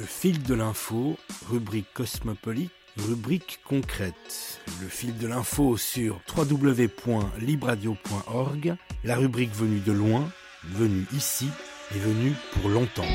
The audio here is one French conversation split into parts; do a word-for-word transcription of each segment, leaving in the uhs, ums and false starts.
Le fil de l'info, rubrique cosmopolite, rubrique concrète. Le fil de l'info sur w w w point libradio point org, la rubrique venue de loin, venue ici et venue pour longtemps.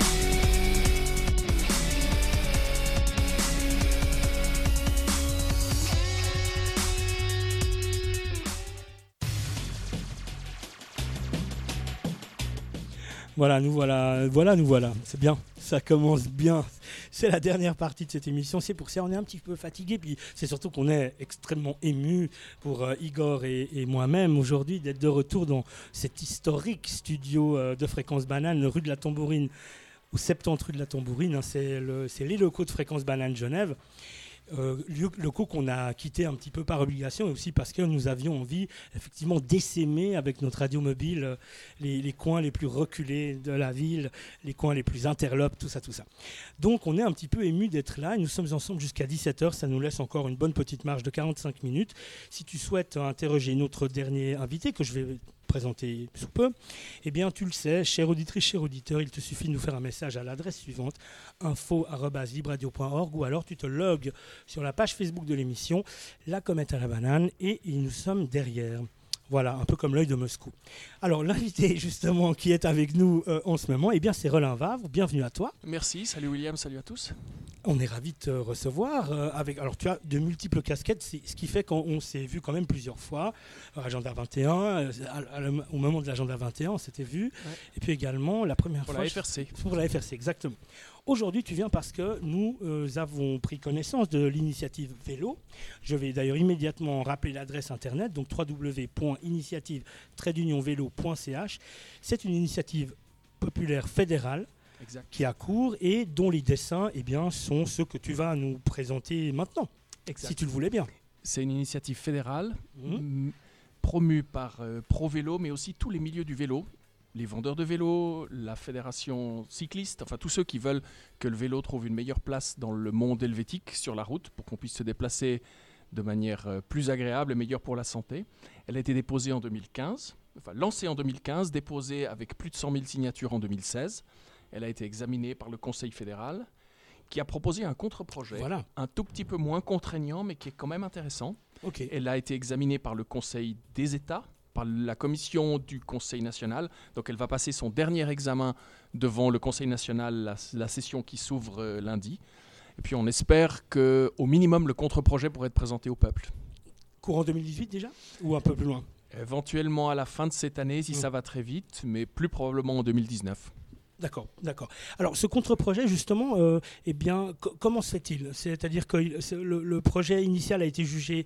Voilà, nous voilà, voilà, nous voilà. C'est bien, ça commence bien. C'est la dernière partie de cette émission. C'est pour ça qu'on est un petit peu fatigué. Puis c'est surtout qu'on est extrêmement ému pour euh, Igor et, et moi-même aujourd'hui d'être de retour dans cet historique studio euh, de Fréquence Banane, rue de la Tambourine, ou septante rue de la Tambourine. Hein, c'est, le, c'est les locaux de Fréquence Banane Genève. Euh, locaux qu'on a quittés un petit peu par obligation et aussi parce que nous avions envie effectivement d'essaimer avec notre radio mobile euh, les, les coins les plus reculés de la ville, les coins les plus interlopes, tout ça, tout ça. Donc on est un petit peu ému d'être là et nous sommes ensemble jusqu'à dix-sept heures, ça nous laisse encore une bonne petite marge de quarante-cinq minutes. Si tu souhaites interroger notre dernier invité que je vais présenter sous peu, eh bien tu le sais, chère auditrice, cher auditeur, il te suffit de nous faire un message à l'adresse suivante, info arobase libradio point org, ou alors tu te logs sur la page Facebook de l'émission, La Comète à la Banane, et nous sommes derrière. Voilà, un peu comme l'œil de Moscou. Alors, l'invité, justement, qui est avec nous euh, en ce moment, eh bien, c'est Roland Vavre. Bienvenue à toi. Merci, salut William, salut à tous. On est ravis de te recevoir. Euh, avec, alors, tu as de multiples casquettes, c'est ce qui fait qu'on s'est vu quand même plusieurs fois. Euh, Agenda vingt et un, euh, à, à, au moment de l'Agenda vingt et un, on s'était vu. Ouais. Et puis également, la première pour fois... Pour la F R C. Pour la F R C, exactement. Aujourd'hui, tu viens parce que nous euh, avons pris connaissance de l'initiative vélo. Je vais d'ailleurs immédiatement rappeler l'adresse internet, donc w w w point initiative tiret d'union vélo point c h. C'est une initiative populaire fédérale exact. Qui a cours et dont les dessins eh bien, sont ceux que tu vas nous présenter maintenant, exact. Si tu le voulais bien. C'est une initiative fédérale mmh. m- promue par euh, ProVélo, mais aussi tous les milieux du vélo. Les vendeurs de vélos, la fédération cycliste, enfin tous ceux qui veulent que le vélo trouve une meilleure place dans le monde helvétique sur la route pour qu'on puisse se déplacer de manière plus agréable et meilleure pour la santé. Elle a été déposée en deux mille quinze, enfin lancée en deux mille quinze, déposée avec plus de cent mille signatures en deux mille seize. Elle a été examinée par le Conseil fédéral qui a proposé un contre-projet, voilà. Un tout petit peu moins contraignant mais qui est quand même intéressant. Okay. Elle a été examinée par le Conseil des États, par la commission du Conseil national. Donc elle va passer son dernier examen devant le Conseil national, la, la session qui s'ouvre euh, lundi. Et puis on espère qu'au minimum le contre-projet pourrait être présenté au peuple. Courant deux mille dix-huit déjà ? Ou un peu plus loin ? Éventuellement à la fin de cette année, si mmh. ça va très vite, mais plus probablement en deux mille dix-neuf. D'accord, d'accord. Alors ce contre-projet justement, euh, eh bien, co- comment se fait-il ? C'est-à-dire que le, le projet initial a été jugé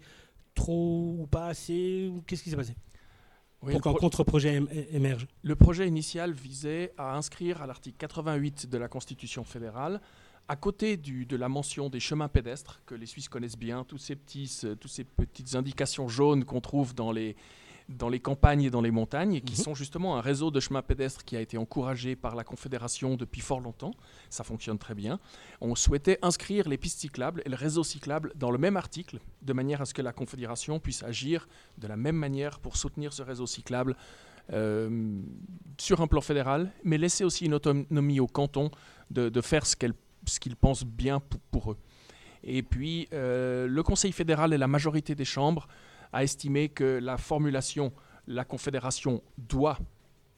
trop ou pas assez ? Ou qu'est-ce qui s'est passé ? Oui, pour qu'un pro- contre-projet émerge. Le projet initial visait à inscrire à l'article quatre-vingt-huit de la Constitution fédérale, à côté du, de la mention des chemins pédestres, que les Suisses connaissent bien, tous ces petits, toutes ces petites indications jaunes qu'on trouve dans les, dans les campagnes et dans les montagnes, et qui mmh. sont justement un réseau de chemins pédestres qui a été encouragé par la Confédération depuis fort longtemps. Ça fonctionne très bien. On souhaitait inscrire les pistes cyclables et le réseau cyclable dans le même article, de manière à ce que la Confédération puisse agir de la même manière pour soutenir ce réseau cyclable euh, sur un plan fédéral, mais laisser aussi une autonomie aux cantons de, de faire ce, qu'elle, ce qu'ils pensent bien pour, pour eux. Et puis, euh, le Conseil fédéral et la majorité des chambres a estimé que la formulation « la Confédération doit euh, »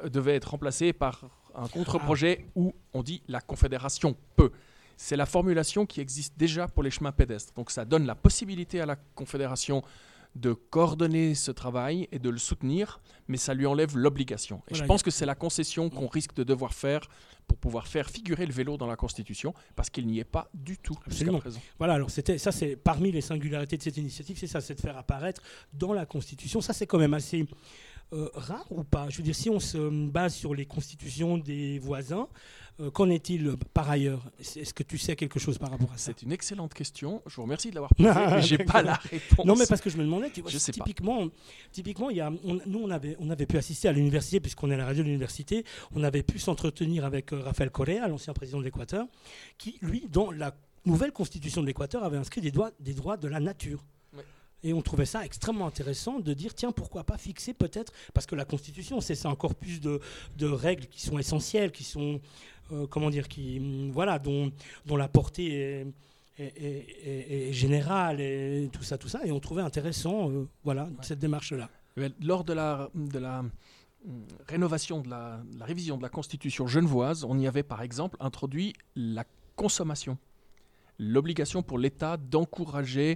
devait être remplacée par un contre-projet ah. où on dit « la Confédération peut ». C'est la formulation qui existe déjà pour les chemins pédestres. Donc ça donne la possibilité à la Confédération de coordonner ce travail et de le soutenir, mais ça lui enlève l'obligation. Et voilà, je pense a... que c'est la concession qu'on risque de devoir faire pour pouvoir faire figurer le vélo dans la Constitution, parce qu'il n'y est pas du tout Absolument. Jusqu'à présent. Voilà, alors c'était, ça c'est parmi les singularités de cette initiative, c'est ça, c'est de faire apparaître dans la Constitution. Ça c'est quand même assez euh, rare ou pas ? Je veux dire, si on se base sur les constitutions des voisins, euh, qu'en est-il par ailleurs ? Est-ce que tu sais quelque chose par rapport à ça ? C'est une excellente question. Je vous remercie de l'avoir posée, mais je n'ai pas la réponse. Non, mais parce que je me demandais, tu vois, je sais typiquement, pas. typiquement, il y a, on, nous on avait, on avait pu assister à l'université, puisqu'on est à la radio de l'université, on avait pu s'entretenir avec euh, Rafael Correa, l'ancien président de l'Équateur, qui, lui, dans la nouvelle constitution de l'Équateur, avait inscrit des droits, des droits de la nature. Oui. Et on trouvait ça extrêmement intéressant de dire, tiens, pourquoi pas fixer peut-être, parce que la Constitution, c'est ça, un corpus de, de règles qui sont essentielles, qui sont euh, comment dire, qui, voilà, dont, dont la portée est, est, est, est, est générale et tout ça, tout ça. Et on trouvait intéressant, euh, voilà, ouais. cette démarche-là. Lors de la, de la rénovation, de la, de la révision de la Constitution genevoise, on y avait par exemple introduit la consommation. L'obligation pour l'État d'encourager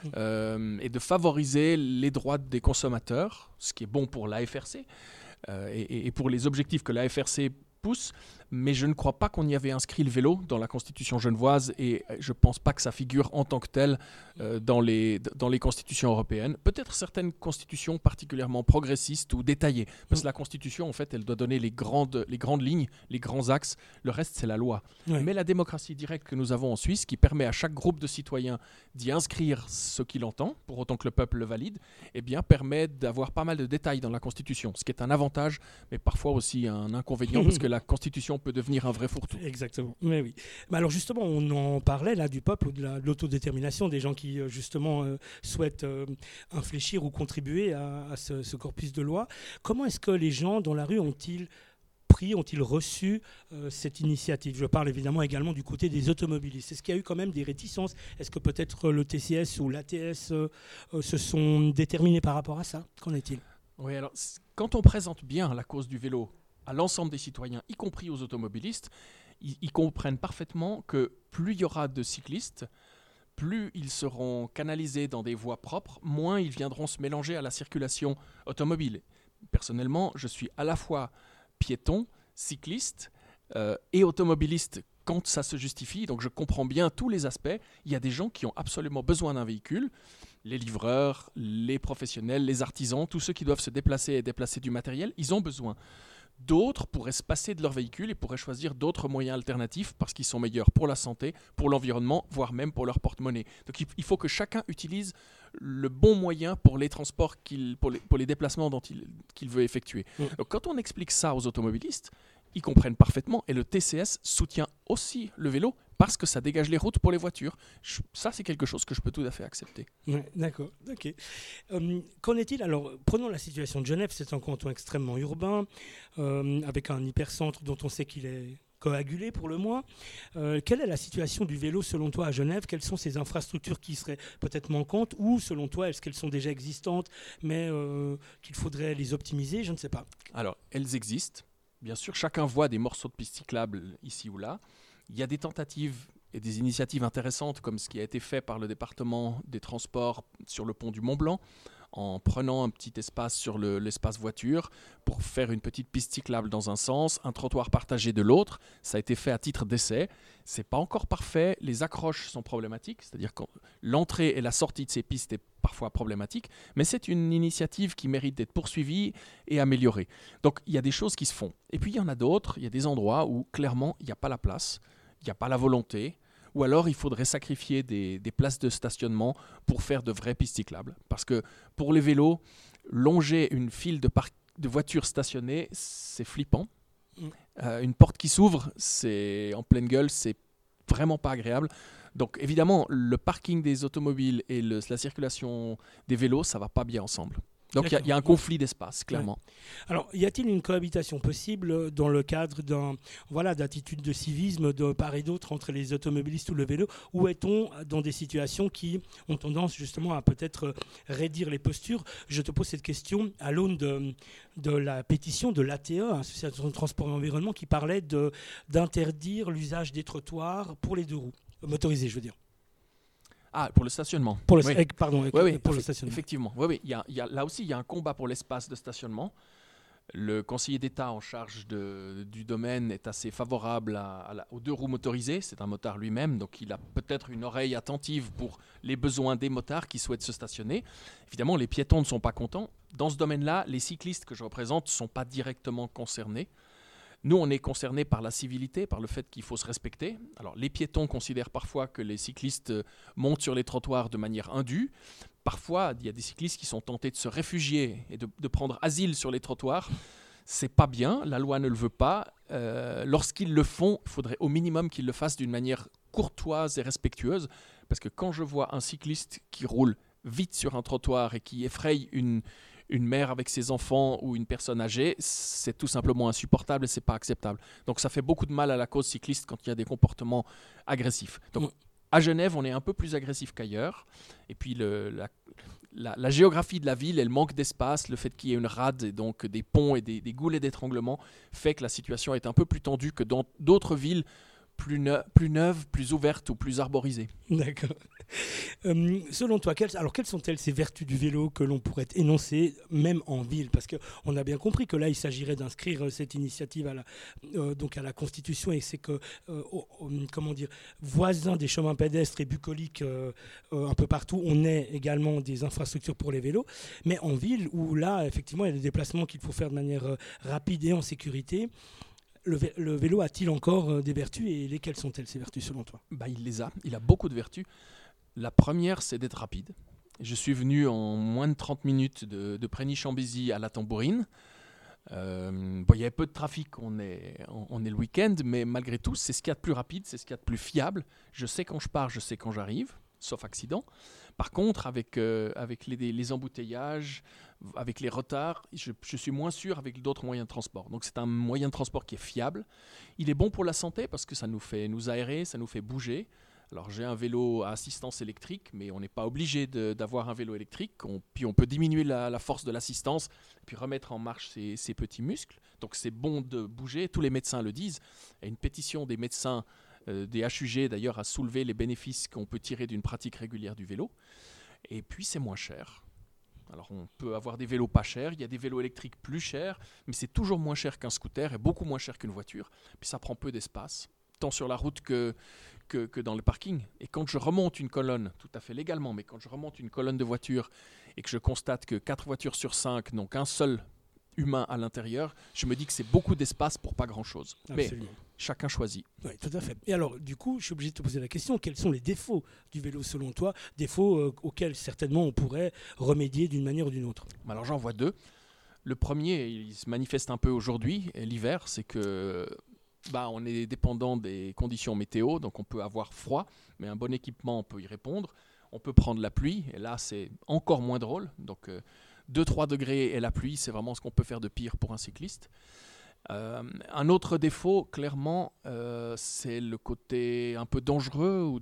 euh, et de favoriser les droits des consommateurs, ce qui est bon pour l'A F R C euh, et, et pour les objectifs que l'A F R C pousse, mais je ne crois pas qu'on y avait inscrit le vélo dans la Constitution genevoise et je ne pense pas que ça figure en tant que tel euh, dans, les, dans les constitutions européennes. Peut-être certaines constitutions particulièrement progressistes ou détaillées, parce que la Constitution, en fait, elle doit donner les grandes, les grandes lignes, les grands axes, le reste, c'est la loi. Oui. Mais la démocratie directe que nous avons en Suisse, qui permet à chaque groupe de citoyens d'y inscrire ce qu'il entend, pour autant que le peuple le valide, eh bien, permet d'avoir pas mal de détails dans la Constitution, ce qui est un avantage, mais parfois aussi un inconvénient, parce que la Constitution peut devenir un vrai fourre-tout. Exactement. Mais oui. Mais alors justement, on en parlait là du peuple, de, la, de l'autodétermination, des gens qui euh, justement euh, souhaitent euh, infléchir ou contribuer à, à ce, ce corpus de loi. Comment est-ce que les gens dans la rue ont-ils pris, ont-ils reçu euh, cette initiative ? Je parle évidemment également du côté des automobilistes. Est-ce qu'il y a eu quand même des réticences ? Est-ce que peut-être le T C S ou l'A T S euh, euh, se sont déterminés par rapport à ça ? Qu'en est-il ? Oui, alors quand on présente bien la cause du vélo à l'ensemble des citoyens, y compris aux automobilistes, ils, ils comprennent parfaitement que plus il y aura de cyclistes, plus ils seront canalisés dans des voies propres, moins ils viendront se mélanger à la circulation automobile. Personnellement, je suis à la fois piéton, cycliste euh, et automobiliste quand ça se justifie, donc je comprends bien tous les aspects. Il y a des gens qui ont absolument besoin d'un véhicule, les livreurs, les professionnels, les artisans, tous ceux qui doivent se déplacer et déplacer du matériel, ils ont besoin. D'autres pourraient se passer de leur véhicule et pourraient choisir d'autres moyens alternatifs parce qu'ils sont meilleurs pour la santé, pour l'environnement, voire même pour leur porte-monnaie. Donc il faut que chacun utilise le bon moyen pour les transports, qu'il, pour, les, pour les déplacements dont il, qu'il veut effectuer. Mmh. Donc quand on explique ça aux automobilistes, ils comprennent parfaitement et le T C S soutient aussi le vélo parce que ça dégage les routes pour les voitures. Je, ça, c'est quelque chose que je peux tout à fait accepter. Ouais, d'accord, ok. Euh, qu'en est-il alors ? Prenons la situation de Genève, c'est un canton extrêmement urbain, euh, avec un hypercentre dont on sait qu'il est coagulé pour le moins. Euh, quelle est la situation du vélo selon toi à Genève ? Quelles sont ces infrastructures qui seraient peut-être manquantes ou selon toi, est-ce qu'elles sont déjà existantes mais euh, qu'il faudrait les optimiser ? Je ne sais pas. Alors, elles existent. Bien sûr, chacun voit des morceaux de pistes cyclables ici ou là. Il y a des tentatives et des initiatives intéressantes comme ce qui a été fait par le département des transports sur le pont du Mont-Blanc en prenant un petit espace sur le, l'espace voiture pour faire une petite piste cyclable dans un sens, un trottoir partagé de l'autre. Ça a été fait à titre d'essai. Ce n'est pas encore parfait. Les accroches sont problématiques, c'est-à-dire que l'entrée et la sortie de ces pistes est parfois problématique, mais c'est une initiative qui mérite d'être poursuivie et améliorée. Donc il y a des choses qui se font. Et puis il y en a d'autres, il y a des endroits où clairement il n'y a pas la place, il n'y a pas la volonté, ou alors il faudrait sacrifier des, des places de stationnement pour faire de vraies pistes cyclables. Parce que pour les vélos, longer une file de, par- de voitures stationnées, c'est flippant. Mmh. Euh, une porte qui s'ouvre, c'est en pleine gueule, c'est vraiment pas agréable. Donc évidemment, le parking des automobiles et le, la circulation des vélos, ça va pas bien ensemble. Donc il y, y a un conflit d'espace, clairement. Ouais. Alors, y a-t-il une cohabitation possible dans le cadre d'un, voilà, d'attitude de civisme de part et d'autre entre les automobilistes ou le vélo ? Ou est-on dans des situations qui ont tendance justement à peut-être raidir les postures ? Je te pose cette question à l'aune de, de la pétition de l'A T E, Association de transport et environnement, qui parlait de, d'interdire l'usage des trottoirs pour les deux roues, motorisés, je veux dire. Ah, pour le stationnement. Pour le, oui. eh, pardon, oui, oui, pour effe- le stationnement. Effectivement. Oui, oui. Il y a, il y a, là aussi, il y a un combat pour l'espace de stationnement. Le conseiller d'État en charge de, du domaine est assez favorable à, à la, aux deux roues motorisées. C'est un motard lui-même, donc il a peut-être une oreille attentive pour les besoins des motards qui souhaitent se stationner. Évidemment, les piétons ne sont pas contents. Dans ce domaine-là, les cyclistes que je représente ne sont pas directement concernés. Nous, on est concernés par la civilité, par le fait qu'il faut se respecter. Alors, les piétons considèrent parfois que les cyclistes montent sur les trottoirs de manière indue. Parfois, il y a des cyclistes qui sont tentés de se réfugier et de, de prendre asile sur les trottoirs. C'est pas bien, la loi ne le veut pas. Euh, lorsqu'ils le font, il faudrait au minimum qu'ils le fassent d'une manière courtoise et respectueuse. Parce que quand je vois un cycliste qui roule vite sur un trottoir et qui effraie une, une mère avec ses enfants ou une personne âgée, c'est tout simplement insupportable et c'est pas acceptable. Donc ça fait beaucoup de mal à la cause cycliste quand il y a des comportements agressifs. Donc à Genève, on est un peu plus agressif qu'ailleurs. Et puis le, la, la, la géographie de la ville et le manque d'espace, le fait qu'il y ait une rade et donc des ponts et des, des goulets d'étranglement fait que la situation est un peu plus tendue que dans d'autres villes plus, ne, plus neuves, plus ouvertes ou plus arborisées. D'accord. Euh, selon toi, quelles, alors quelles sont-elles ces vertus du vélo que l'on pourrait énoncer même en ville? Parce qu'on a bien compris que là, il s'agirait d'inscrire cette initiative à la, euh, donc à la Constitution, et c'est que, euh, oh, oh, comment dire, voisins des chemins pédestres et bucoliques euh, euh, un peu partout, on ait également des infrastructures pour les vélos. Mais en ville, où là, effectivement, il y a des déplacements qu'il faut faire de manière euh, rapide et en sécurité, Le, vé- le vélo a-t-il encore euh, des vertus, et lesquelles sont-elles ces vertus selon toi? Bah, il les a, il a beaucoup de vertus. La première, c'est d'être rapide. Je suis venu en moins de trente minutes de, de Prégny-Chambézy à la Tambourine. Euh, bon, il y avait peu de trafic, on est, on, on est le week-end, mais malgré tout, c'est ce qu'il y a de plus rapide, c'est ce qu'il y a de plus fiable. Je sais quand je pars, je sais quand j'arrive, sauf accident. Par contre, avec, euh, avec les, les embouteillages, avec les retards, je, je suis moins sûr avec d'autres moyens de transport. Donc c'est un moyen de transport qui est fiable. Il est bon pour la santé parce que ça nous fait nous aérer, ça nous fait bouger. Alors j'ai un vélo à assistance électrique, mais on n'est pas obligé de, d'avoir un vélo électrique. On, puis on peut diminuer la, la force de l'assistance, puis remettre en marche ses, ses petits muscles. Donc c'est bon de bouger, tous les médecins le disent. Il y a une pétition des médecins, euh, des H U G d'ailleurs, à soulever les bénéfices qu'on peut tirer d'une pratique régulière du vélo. Et puis c'est moins cher. Alors on peut avoir des vélos pas chers, il y a des vélos électriques plus chers, mais c'est toujours moins cher qu'un scooter et beaucoup moins cher qu'une voiture. Puis ça prend peu d'espace, tant sur la route que, que, que dans le parking. Et quand je remonte une colonne, tout à fait légalement, mais quand je remonte une colonne de voitures et que je constate que quatre voitures sur cinq n'ont qu'un seul humain à l'intérieur, je me dis que c'est beaucoup d'espace pour pas grand-chose. Absolument. Mais chacun choisit. Oui, tout à fait. Et alors, du coup, je suis obligé de te poser la question, quels sont les défauts du vélo selon toi? Défauts euh, auxquels certainement on pourrait remédier d'une manière ou d'une autre. Alors j'en vois deux. Le premier, il se manifeste un peu aujourd'hui, l'hiver, c'est que bah, on est dépendant des conditions météo, donc on peut avoir froid, mais un bon équipement, on peut y répondre. On peut prendre la pluie, et là c'est encore moins drôle. Donc euh, deux à trois degrés et la pluie, c'est vraiment ce qu'on peut faire de pire pour un cycliste. Euh, un autre défaut, clairement, euh, c'est le côté un peu dangereux. Ou...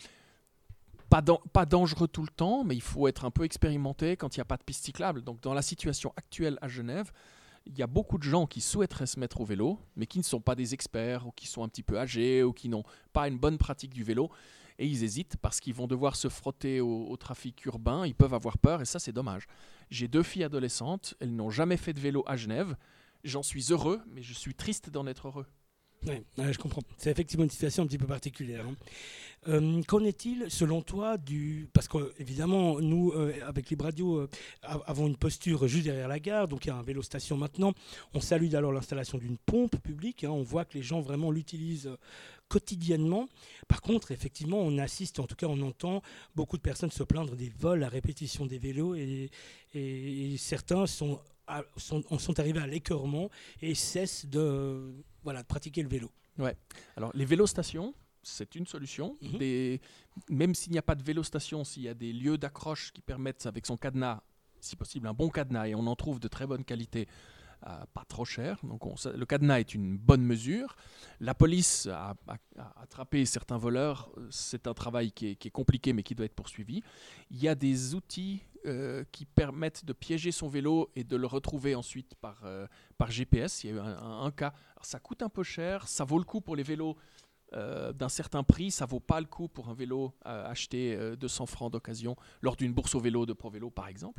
Pas, dan- pas dangereux tout le temps, mais il faut être un peu expérimenté quand il n'y a pas de piste cyclable. Donc dans la situation actuelle à Genève, il y a beaucoup de gens qui souhaiteraient se mettre au vélo, mais qui ne sont pas des experts, ou qui sont un petit peu âgés, ou qui n'ont pas une bonne pratique du vélo. Et ils hésitent parce qu'ils vont devoir se frotter au, au trafic urbain, ils peuvent avoir peur, et ça c'est dommage. J'ai deux filles adolescentes, elles n'ont jamais fait de vélo à Genève. J'en suis heureux, mais je suis triste d'en être heureux. Oui, ouais, je comprends. C'est effectivement une situation un petit peu particulière. Hein. Euh, qu'en est-il, selon toi, du... Parce qu'évidemment, nous, euh, avec Libre Radio, euh, avons une posture juste derrière la gare, donc il y a un vélo-station maintenant. On salue alors l'installation d'une pompe publique. Hein. On voit que les gens vraiment l'utilisent euh, quotidiennement. Par contre, effectivement, on assiste, en tout cas on entend beaucoup de personnes se plaindre des vols à répétition des vélos, et, et, et certains sont... À, sont, sont arrivés à l'écœurement et cessent de, voilà, de pratiquer le vélo. Ouais. Alors, les vélostations, c'est une solution. Mm-hmm. Des, même s'il n'y a pas de vélostation, s'il y a des lieux d'accroche qui permettent, avec son cadenas, si possible, un bon cadenas, et on en trouve de très bonne qualité, euh, pas trop cher. Donc, on, ça, le cadenas est une bonne mesure. La police a, a, a attrapé certains voleurs. C'est un travail qui est, qui est compliqué, mais qui doit être poursuivi. Il y a des outils Euh, qui permettent de piéger son vélo et de le retrouver ensuite par, euh, par G P S. Il y a eu un, un, un cas. Alors, ça coûte un peu cher, ça vaut le coup pour les vélos euh, d'un certain prix, ça ne vaut pas le coup pour un vélo euh, acheté euh, deux cents francs d'occasion lors d'une bourse au vélo de ProVélo par exemple.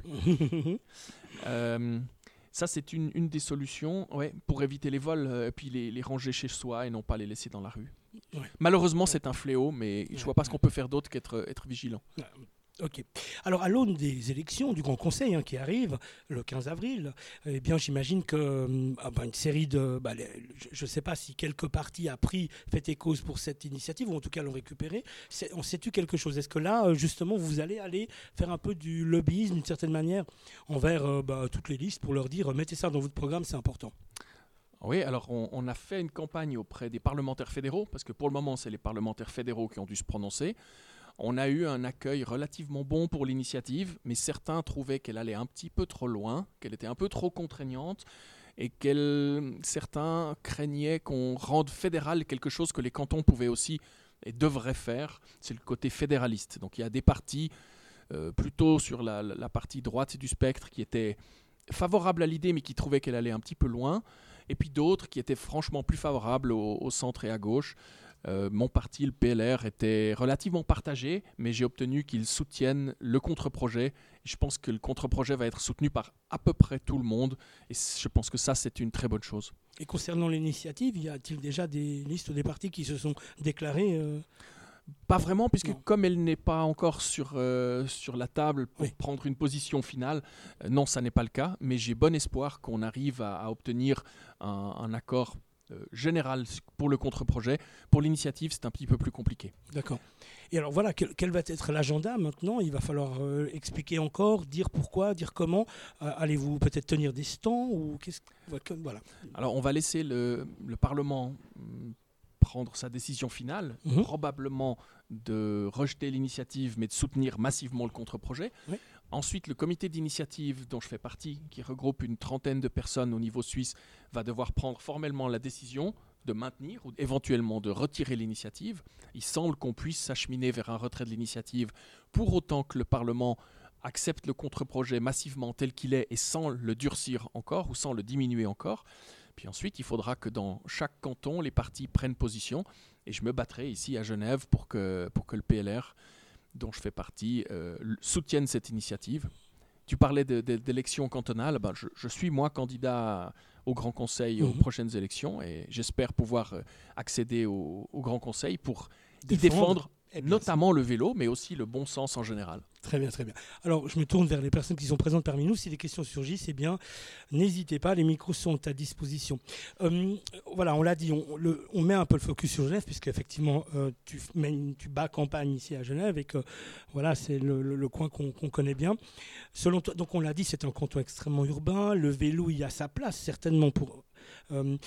euh, ça c'est une, une des solutions ouais, pour éviter les vols euh, et puis les, les ranger chez soi et non pas les laisser dans la rue. Ouais. Malheureusement ouais. c'est un fléau, mais je ne vois pas ce qu'on peut faire d'autre qu'être être vigilant. Ouais. Ok. Alors, à l'aune des élections du Grand Conseil hein, qui arrivent le quinze avril, eh bien, j'imagine que euh, bah, une série de, bah, les, je ne sais pas si quelques partis a pris fait et cause pour cette initiative ou en tout cas l'ont récupéré. C'est, on sait-tu quelque chose? Est-ce que là, justement, vous allez aller faire un peu du lobbyisme d'une certaine manière envers euh, bah, toutes les listes pour leur dire mettez ça dans votre programme, c'est important? Oui, alors on, on a fait une campagne auprès des parlementaires fédéraux parce que pour le moment, c'est les parlementaires fédéraux qui ont dû se prononcer. On a eu un accueil relativement bon pour l'initiative, mais certains trouvaient qu'elle allait un petit peu trop loin, qu'elle était un peu trop contraignante, et que certains craignaient qu'on rende fédéral quelque chose que les cantons pouvaient aussi et devraient faire. C'est le côté fédéraliste. Donc il y a des partis euh, plutôt sur la, la partie droite du spectre qui étaient favorables à l'idée, mais qui trouvaient qu'elle allait un petit peu loin, et puis d'autres qui étaient franchement plus favorables au, au centre et à gauche. Euh, mon parti, le P L R, était relativement partagé, mais j'ai obtenu qu'ils soutiennent le contre-projet. Je pense que le contre-projet va être soutenu par à peu près tout le monde, et je pense que ça, c'est une très bonne chose. Et concernant l'initiative, y a-t-il déjà des listes des partis qui se sont déclarés euh... Pas vraiment, puisque non. Comme elle n'est pas encore sur, euh, sur la table pour oui. prendre une position finale, euh, non, ça n'est pas le cas, mais j'ai bon espoir qu'on arrive à, à obtenir un, un accord Euh, général pour le contre-projet. Pour l'initiative, c'est un petit peu plus compliqué. D'accord. Et alors voilà, quel, quel va être l'agenda maintenant ? Il va falloir euh, expliquer encore, dire pourquoi, dire comment. Euh, allez-vous peut-être tenir des stands ou qu'est-ce que, voilà. Alors, on va laisser le, le Parlement mm, prendre sa décision finale, mmh. probablement de rejeter l'initiative, mais de soutenir massivement le contre-projet. Oui. Ensuite, le comité d'initiative dont je fais partie, qui regroupe une trentaine de personnes au niveau suisse, va devoir prendre formellement la décision de maintenir ou éventuellement de retirer l'initiative. Il semble qu'on puisse s'acheminer vers un retrait de l'initiative pour autant que le Parlement accepte le contre-projet massivement tel qu'il est et sans le durcir encore ou sans le diminuer encore. Puis ensuite, il faudra que dans chaque canton, les partis prennent position. Et je me battrai ici à Genève pour que, pour que le P L R, dont je fais partie, euh, soutienne cette initiative. Tu parlais de, de, d'élections cantonales. Ben je, je suis, moi, candidat au Grand Conseil aux mmh. prochaines élections et j'espère pouvoir accéder au, au Grand Conseil pour défendre. y défendre notamment le vélo, mais aussi le bon sens en général. Très bien, très bien. Alors, je me tourne vers les personnes qui sont présentes parmi nous. Si des questions surgissent, eh bien, n'hésitez pas, les micros sont à disposition. Euh, voilà, on l'a dit, on, le, on met un peu le focus sur Genève, puisqu'effectivement, euh, tu, mènes, tu bats campagne ici à Genève et que voilà, c'est le, le, le coin qu'on, qu'on connaît bien. Selon toi, donc on l'a dit, c'est un canton extrêmement urbain. Le vélo, il y a sa place, certainement, pour... Euh,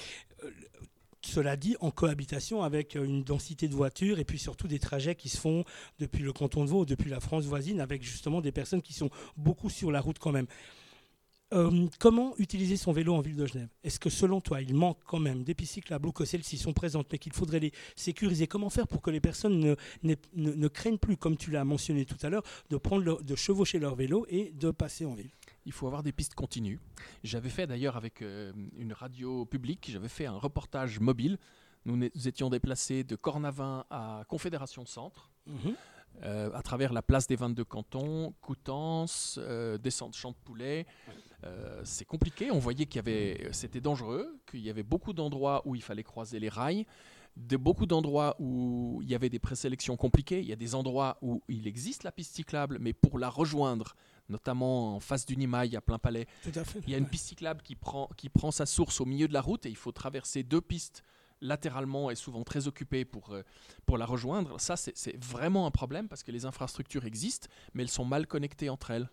Cela dit, en cohabitation avec une densité de voitures et puis surtout des trajets qui se font depuis le canton de Vaud, depuis la France voisine, avec justement des personnes qui sont beaucoup sur la route quand même. Euh, comment utiliser son vélo en ville de Genève ? Est-ce que selon toi, il manque quand même des pistes cyclables ou que celles-ci sont présentes, mais qu'il faudrait les sécuriser ? Comment faire pour que les personnes ne, ne, ne, ne craignent plus, comme tu l'as mentionné tout à l'heure, de, prendre leur, de chevaucher leur vélo et de passer en ville ? Il faut avoir des pistes continues. J'avais fait d'ailleurs avec euh, une radio publique, j'avais fait un reportage mobile. Nous, nous étions déplacés de Cornavin à Confédération Centre, mmh. euh, à travers la place des vingt-deux cantons, Coutances, euh, descente Champ de Poulet. Euh, c'est compliqué, on voyait qu'il y avait, c'était dangereux, qu'il y avait beaucoup d'endroits où il fallait croiser les rails, de beaucoup d'endroits où il y avait des présélections compliquées. Il y a des endroits où il existe la piste cyclable, mais pour la rejoindre, notamment en face du Nimail à Plainpalais, Tout à fait. il y a une piste cyclable qui prend, qui prend sa source au milieu de la route et il faut traverser deux pistes latéralement et souvent très occupées pour, euh, pour la rejoindre. Ça, c'est, c'est vraiment un problème parce que les infrastructures existent, mais elles sont mal connectées entre elles.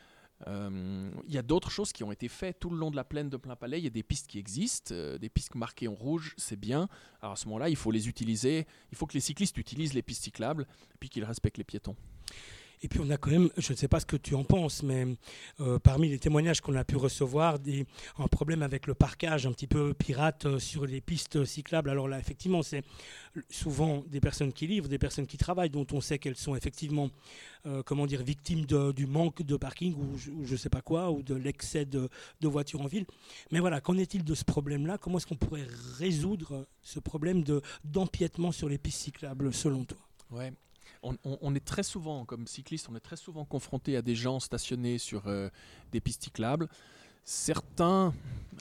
Euh, il y a d'autres choses qui ont été faites tout le long de la plaine de Plainpalais. Il y a des pistes qui existent, euh, des pistes marquées en rouge, c'est bien. Alors à ce moment-là, il faut les utiliser. Il faut que les cyclistes utilisent les pistes cyclables et puis qu'ils respectent les piétons. Et puis on a quand même, je ne sais pas ce que tu en penses, mais euh, parmi les témoignages qu'on a pu recevoir, des, un problème avec le parquage un petit peu pirate euh, sur les pistes cyclables. Alors là, effectivement, c'est souvent des personnes qui livrent, des personnes qui travaillent, dont on sait qu'elles sont effectivement, euh, comment dire, victimes de, du manque de parking ou je ne sais pas quoi, ou de l'excès de, de voitures en ville. Mais voilà, qu'en est-il de ce problème-là ? Comment est-ce qu'on pourrait résoudre ce problème de, d'empiètement sur les pistes cyclables, selon toi ? Ouais. On, on, on est très souvent, comme cycliste, on est très souvent confronté à des gens stationnés sur euh, des pistes cyclables. Certains,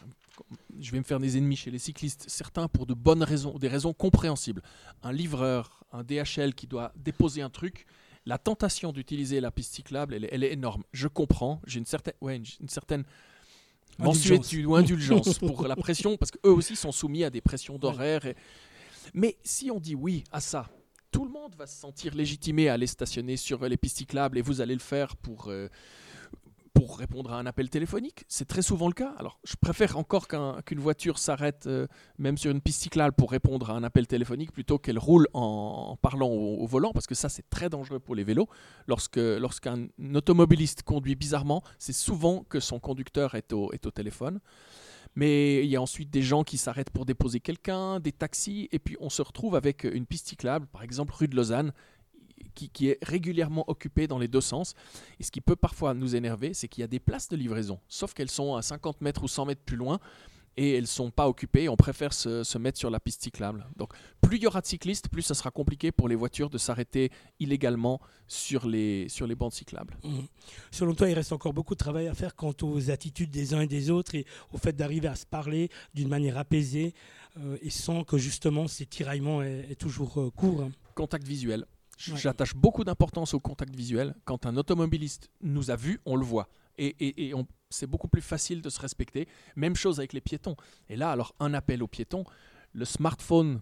je vais me faire des ennemis chez les cyclistes, certains pour de bonnes raisons, des raisons compréhensibles. Un livreur, un D H L qui doit déposer un truc, la tentation d'utiliser la piste cyclable, elle, elle est énorme. Je comprends, j'ai une certaine, ouais, une, une certaine mensuétude ou indulgence pour la pression, parce qu'eux aussi sont soumis à des pressions d'horaire. Et... Mais si on dit oui à ça, tout le monde va se sentir légitimé à aller stationner sur les pistes cyclables et vous allez le faire pour, euh, pour pour répondre à un appel téléphonique. C'est très souvent le cas. Alors, je préfère encore qu'un, qu'une voiture s'arrête, euh, même sur une piste cyclable, pour répondre à un appel téléphonique, plutôt qu'elle roule en, en parlant au, au volant, parce que ça, c'est très dangereux pour les vélos. Lorsque, lorsqu'un automobiliste conduit bizarrement, c'est souvent que son conducteur est au, est au téléphone. Mais il y a ensuite des gens qui s'arrêtent pour déposer quelqu'un, des taxis, et puis on se retrouve avec une piste cyclable, par exemple rue de Lausanne, Qui, qui est régulièrement occupée dans les deux sens. Et ce qui peut parfois nous énerver, c'est qu'il y a des places de livraison, sauf qu'elles sont à cinquante mètres ou cent mètres plus loin, et elles ne sont pas occupées. On préfère se, se mettre sur la piste cyclable. Donc plus il y aura de cyclistes, plus ça sera compliqué pour les voitures de s'arrêter illégalement sur les, sur les bandes cyclables. Mmh. Selon toi, il reste encore beaucoup de travail à faire quant aux attitudes des uns et des autres et au fait d'arriver à se parler d'une manière apaisée euh, et sans que justement ces tiraillements aient, aient toujours euh, cours. Hein. Contact visuel. Ouais. J'attache beaucoup d'importance au contact visuel. Quand un automobiliste nous a vus, on le voit. Et, et, et on, c'est beaucoup plus facile de se respecter. Même chose avec les piétons. Et là, alors, un appel aux piétons. Le smartphone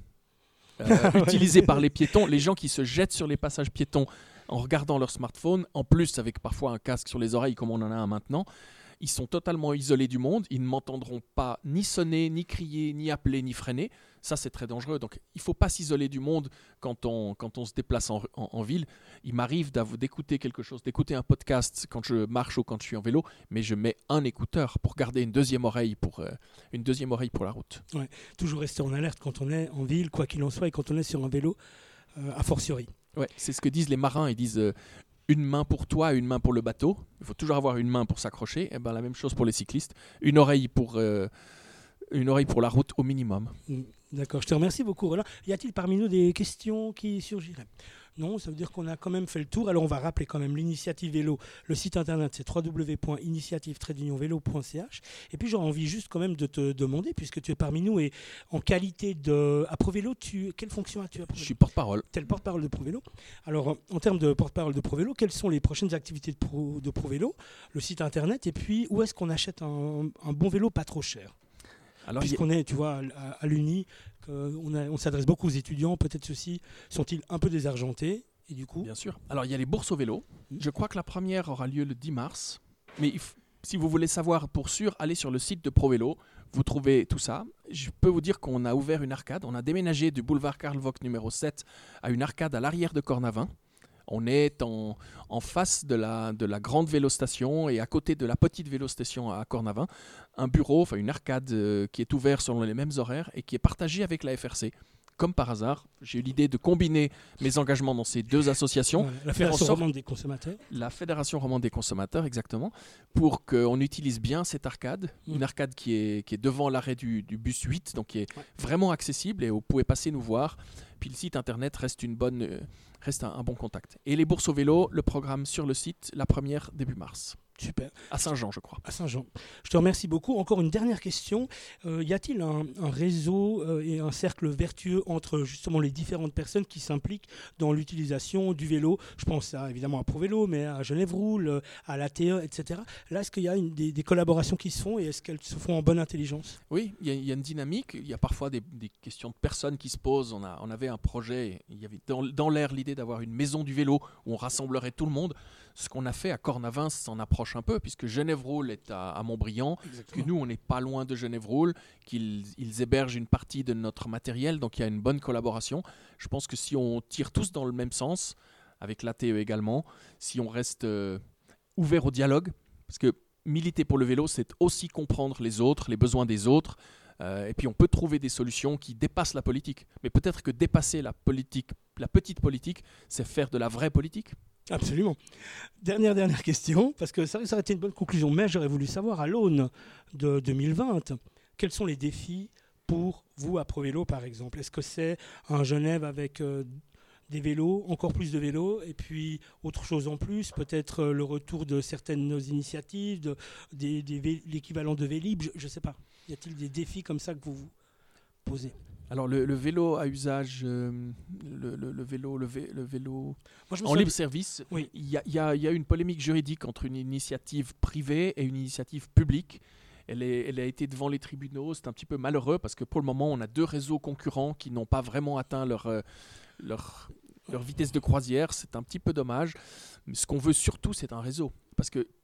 euh, utilisé par les piétons, les gens qui se jettent sur les passages piétons en regardant leur smartphone, en plus avec parfois un casque sur les oreilles comme on en a un maintenant, ils sont totalement isolés du monde. Ils ne m'entendront pas ni sonner, ni crier, ni appeler, ni freiner. Ça, c'est très dangereux. Donc, il ne faut pas s'isoler du monde quand on, quand on se déplace en, en, en ville. Il m'arrive d'écouter quelque chose, d'écouter un podcast quand je marche ou quand je suis en vélo, mais je mets un écouteur pour garder une deuxième oreille pour, euh, une deuxième oreille pour la route. Ouais. Toujours rester en alerte quand on est en ville, quoi qu'il en soit, et quand on est sur un vélo, euh, a fortiori. Ouais, c'est ce que disent les marins. Ils disent euh, une main pour toi et une main pour le bateau. Il faut toujours avoir une main pour s'accrocher. Et ben, la même chose pour les cyclistes. Une oreille pour... Euh, Une oreille pour la route au minimum. D'accord, je te remercie beaucoup Roland. Y a-t-il parmi nous des questions qui surgiraient ? Non, ça veut dire qu'on a quand même fait le tour. Alors on va rappeler quand même l'initiative vélo. Le site internet c'est w w w point initiative tiret vélo point c h. Et puis j'aurais envie juste quand même de te demander, puisque tu es parmi nous et en qualité de... À ProVélo, tu... quelle fonction as-tu à ProVélo ? Je suis porte-parole. Tu es le porte-parole de ProVélo. Alors en termes de porte-parole de ProVélo, quelles sont les prochaines activités de, Pro... de ProVélo ? Le site internet et puis où est-ce qu'on achète un, un bon vélo pas trop cher ? Alors, puisqu'on est, tu vois, à, à l'Uni, on, a, on s'adresse beaucoup aux étudiants, peut-être ceux-ci sont-ils un peu désargentés et du coup... Bien sûr. Alors, il y a les bourses au vélo. Mmh. Je crois que la première aura lieu le dix mars. Mais il f- si vous voulez savoir pour sûr, allez sur le site de ProVélo. Vous trouvez tout ça. Je peux vous dire qu'on a ouvert une arcade. On a déménagé du boulevard Karl Vogt numéro sept à une arcade à l'arrière de Cornavin. On est en, en face de la, de la grande vélostation et à côté de la petite vélostation à Cornavin, un bureau, enfin une arcade euh, qui est ouverte selon les mêmes horaires et qui est partagée avec la F R C. Comme par hasard, j'ai eu l'idée de combiner mes engagements dans ces deux associations. Ouais, la Fédération sorte, romande des consommateurs. La Fédération romande des consommateurs, exactement, pour qu'on utilise bien cette arcade, mmh. une arcade qui est, qui est devant l'arrêt du, du bus huit, donc qui est ouais. vraiment accessible et vous pouvez passer nous voir. Puis le site internet reste, une bonne, euh, reste un, un bon contact. Et les bourses au vélo, le programme sur le site, la première début mars. Super. À Saint-Jean, je crois. À Saint-Jean. Je te remercie beaucoup. Encore une dernière question. Euh, y a-t-il un, un réseau euh, et un cercle vertueux entre justement les différentes personnes qui s'impliquent dans l'utilisation du vélo ? Je pense à, évidemment à ProVélo, mais à Genève Roule, à l'A T E, et cetera. Là, est-ce qu'il y a une, des, des collaborations qui se font et est-ce qu'elles se font en bonne intelligence ? Oui, il y, y a une dynamique. Il y a parfois des, des questions de personnes qui se posent. On, a, on avait un projet, il y avait dans, dans l'air l'idée d'avoir une maison du vélo où on rassemblerait tout le monde. Ce qu'on a fait à Cornavin s'en approche un peu, puisque Genève Roule est à, à Montbriand, que nous, on n'est pas loin de Genève Roule, qu'ils ils hébergent une partie de notre matériel, donc il y a une bonne collaboration. Je pense que si on tire tous dans le même sens, avec l'A T E également, si on reste euh, ouvert au dialogue, parce que militer pour le vélo, c'est aussi comprendre les autres, les besoins des autres, euh, et puis on peut trouver des solutions qui dépassent la politique. Mais peut-être que dépasser la politique, la petite politique, c'est faire de la vraie politique. Absolument. Dernière, dernière question, parce que ça, ça aurait été une bonne conclusion, mais j'aurais voulu savoir, à l'aune de deux mille vingt, quels sont les défis pour vous à ProVélo, par exemple ? Est-ce que c'est un Genève avec euh, des vélos, encore plus de vélos, et puis autre chose en plus, peut-être euh, le retour de certaines initiatives, de, des, des vé- l'équivalent de Vélib, je ne sais pas. Y a-t-il des défis comme ça que vous vous posez ? Alors le, le vélo à usage, euh, le, le, le vélo, le, vé, le vélo Moi, je me en libre service, oui. il y a, y, a, y a une polémique juridique entre une initiative privée et une initiative publique. Elle, est, elle a été devant les tribunaux, c'est un petit peu malheureux parce que pour le moment on a deux réseaux concurrents qui n'ont pas vraiment atteint leur, euh, leur, leur vitesse de croisière, c'est un petit peu dommage. Mais ce qu'on veut surtout c'est un réseau, parce que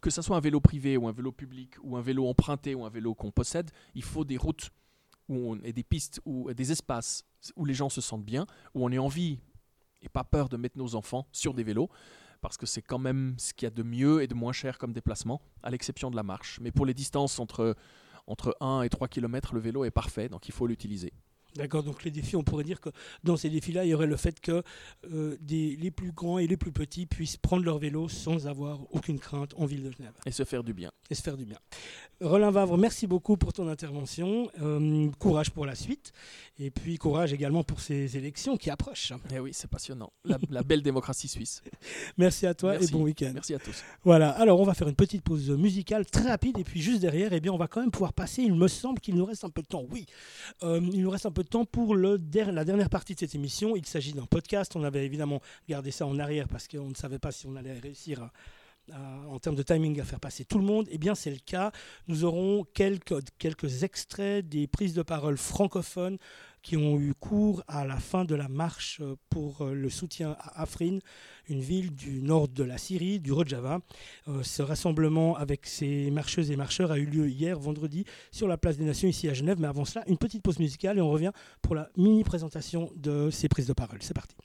que ce soit un vélo privé ou un vélo public ou un vélo emprunté ou un vélo qu'on possède, il faut des routes où on, et des pistes, ou des espaces où les gens se sentent bien, où on ait envie et pas peur de mettre nos enfants sur des vélos, parce que c'est quand même ce qu'il y a de mieux et de moins cher comme déplacement, à l'exception de la marche. Mais pour les distances entre, entre un et trois kilomètres, le vélo est parfait, donc il faut l'utiliser. D'accord, donc les défis, on pourrait dire que dans ces défis-là, il y aurait le fait que euh, des, les plus grands et les plus petits puissent prendre leur vélo sans avoir aucune crainte en ville de Genève. Et se faire du bien. Et se faire du bien. Roland Vavre, merci beaucoup pour ton intervention. Euh, courage pour la suite. Et puis courage également pour ces élections qui approchent. Eh oui, c'est passionnant. La, la belle démocratie suisse. Merci à toi merci. Et bon week-end. Merci à tous. Voilà, alors on va faire une petite pause musicale très rapide. Et puis juste derrière, eh bien, on va quand même pouvoir passer. Il me semble qu'il nous reste un peu de temps. Oui, euh, il nous reste un peu de temps pour le der- la dernière partie de cette émission. Il s'agit d'un podcast. On avait évidemment gardé ça en arrière parce qu'on ne savait pas si on allait réussir à, à, en termes de timing à faire passer tout le monde. Eh bien, c'est le cas. Nous aurons quelques, quelques extraits des prises de parole francophones qui ont eu cours à la fin de la marche pour le soutien à Afrin, une ville du nord de la Syrie, du Rojava. Euh, ce rassemblement avec ces marcheuses et marcheurs a eu lieu hier, vendredi, sur la place des Nations, ici à Genève. Mais avant cela, une petite pause musicale et on revient pour la mini-présentation de ces prises de parole. C'est parti.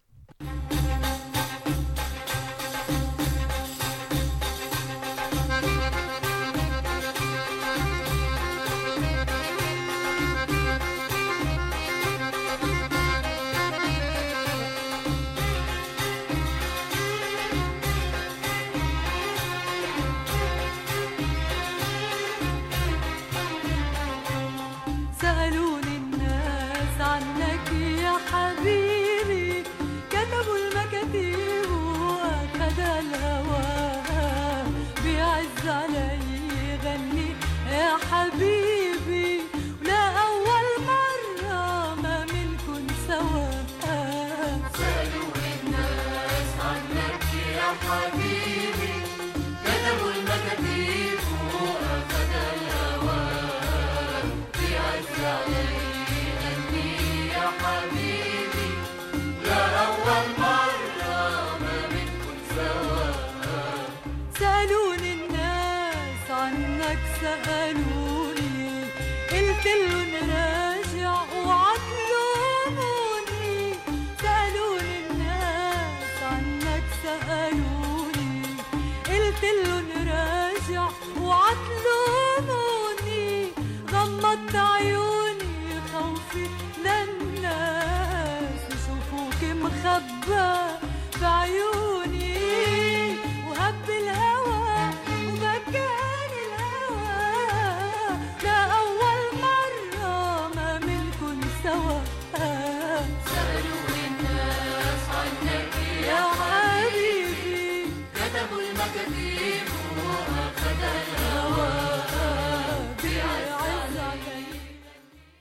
بعيون